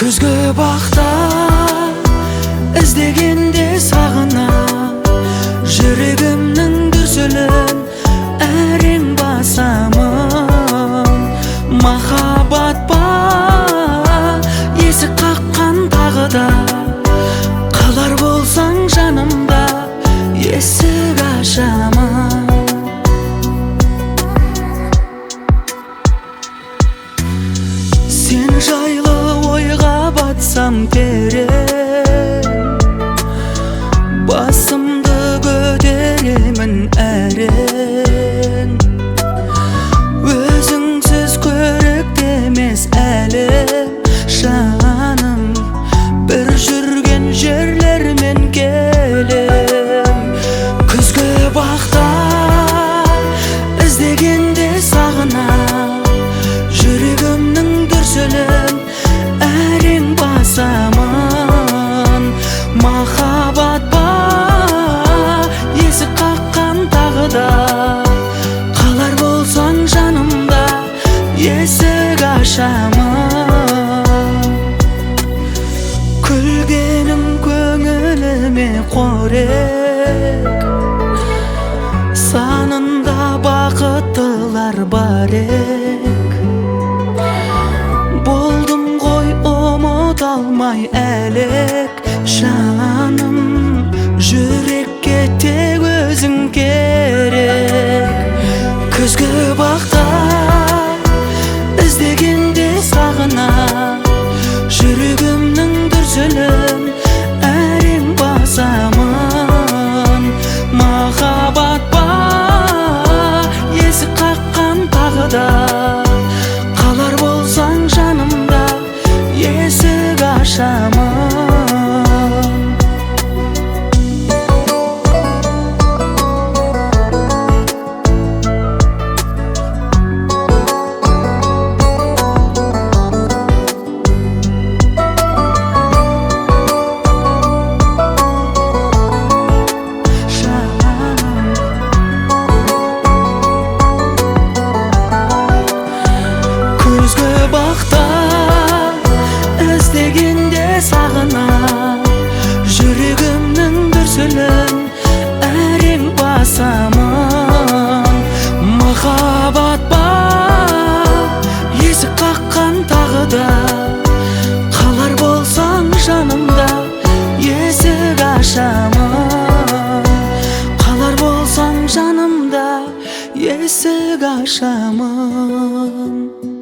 Күзгө бакта издегенде сагына, жүрөгүмнүн дүрсүлүн әрең басамын. Махаббат ба эсик каккан тагыда, калар болсаң жанымда эсик ашамын. Сен жайлы ойга батсам терең, басымды көтеремін әрең. Өзіңсіз көрікті емес әлем жаным, бір жүрген жерлермен келем. Күзгө бакта издегенде сагына, жүрөгүмнүн дүрсүлүн әрең басамын. Махаббат ба эсик каккан тагыда, калар болсаң жанымда эсик ашамын. Күлгенің көңіліме қорек, санында бақыттылар бар ек. Болдым ғой ұмыта алмай әлек жаным, жүрекке тек өзің керек. Күзгө бакта издегенде сагына, жүрөгүмнүн дүрсүлүн әрең басамын. Махаббат ба эсик каккан тагыда, калар болсаң жанымда эсик ашамын. Күзгө бакта издегенде сагына, жүрөгүмнүн дүрсүлүн әрең басамын. Махаббат ба эсик каккан тагыда, калар болсаң жанымда эсик ашамын. Калар болсаң жанымда эсик ашамын.